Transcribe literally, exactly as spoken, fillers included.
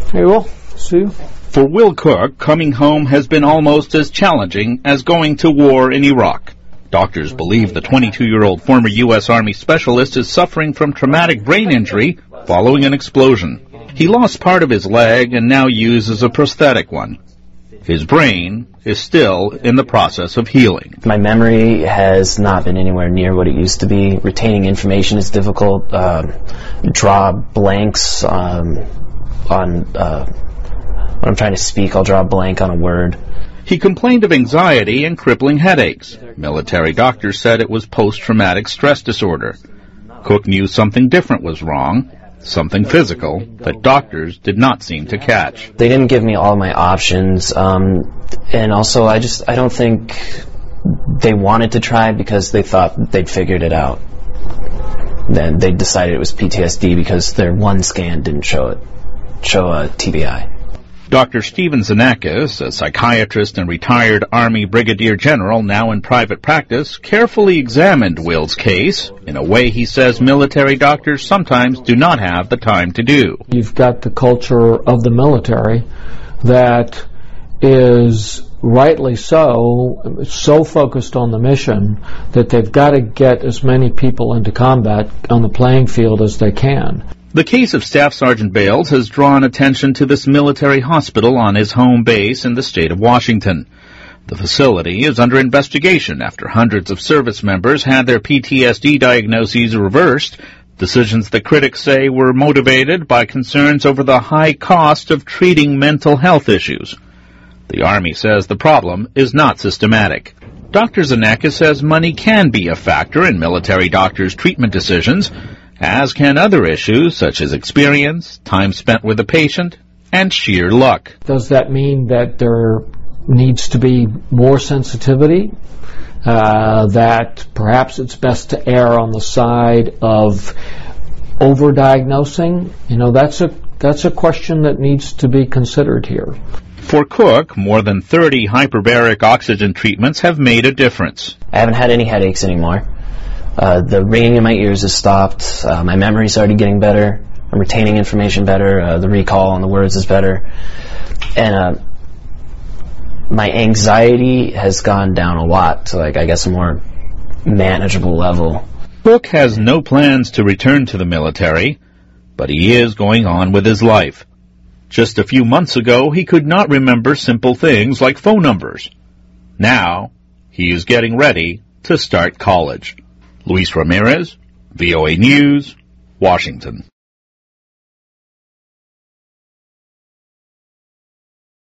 Hey, Will. See you. For Will Cook, coming home has been almost as challenging as going to war in Iraq. Doctors believe the twenty-two-year-old former U S Army specialist is suffering from traumatic brain injury following an explosion. He lost part of his leg and now uses a prosthetic one. His brain is still in the process of healing. My memory has not been anywhere near what it used to be. Retaining information is difficult. Uh, draw blanks um, on... Uh, when I'm trying to speak, I'll draw a blank on a word. He complained of anxiety and crippling headaches. Military doctors said it was post-traumatic stress disorder. Cook knew something different was wrong, something physical, that doctors did not seem to catch. They didn't give me all my options, um, and also I just, I don't think they wanted to try because they thought they'd figured it out. Then they decided it was P T S D because their one scan didn't show it, show a T B I. Doctor Stephen Xenakis, a psychiatrist and retired Army Brigadier General now in private practice, carefully examined Will's case in a way he says military doctors sometimes do not have the time to do. You've got the culture of the military that is rightly so, so focused on the mission that they've got to get as many people into combat on the playing field as they can. The case of Staff Sergeant Bales has drawn attention to this military hospital on his home base in the state of Washington. The facility is under investigation after hundreds of service members had their P T S D diagnoses reversed, decisions that critics say were motivated by concerns over the high cost of treating mental health issues. The Army says the problem is not systematic. Doctor Xenakis says money can be a factor in military doctors' treatment decisions, as can other issues such as experience, time spent with the patient, and sheer luck. Does that mean that there needs to be more sensitivity? Uh, that perhaps it's best to err on the side of overdiagnosing? You know, that's a that's a question that needs to be considered here. For Cook, more than thirty hyperbaric oxygen treatments have made a difference. I haven't had any headaches anymore. Uh, the ringing in my ears has stopped. Uh, my memory started getting better. I'm retaining information better. Uh, the recall on the words is better. And uh, my anxiety has gone down a lot to, like, I guess, a more manageable level. Cook has no plans to return to the military, but he is going on with his life. Just a few months ago, he could not remember simple things like phone numbers. Now, he is getting ready to start college. Luis Ramirez, V O A News, Washington.